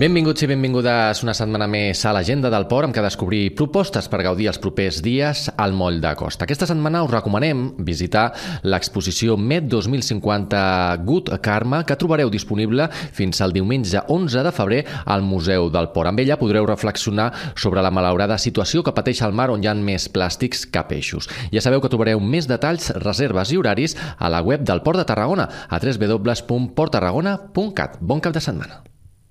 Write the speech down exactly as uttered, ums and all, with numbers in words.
Benvinguts i benvingudes una setmana més a l'Agenda del Port, amb què descobrir propostes per gaudir els propers dies al moll de costa. Aquesta setmana us recomanem visitar l'exposició Med dos mil cinquanta Good Karma, que trobareu disponible fins al diumenge onze de febrer al Museu del Port. Amb ella podreu reflexionar sobre la malaurada situació que pateix el mar, on hi ha més plàstics que peixos. Ja sabeu que trobareu més detalls, reserves i horaris a la web del Port de Tarragona, a w w w punt port tarragona punt cat. Bon cap de setmana.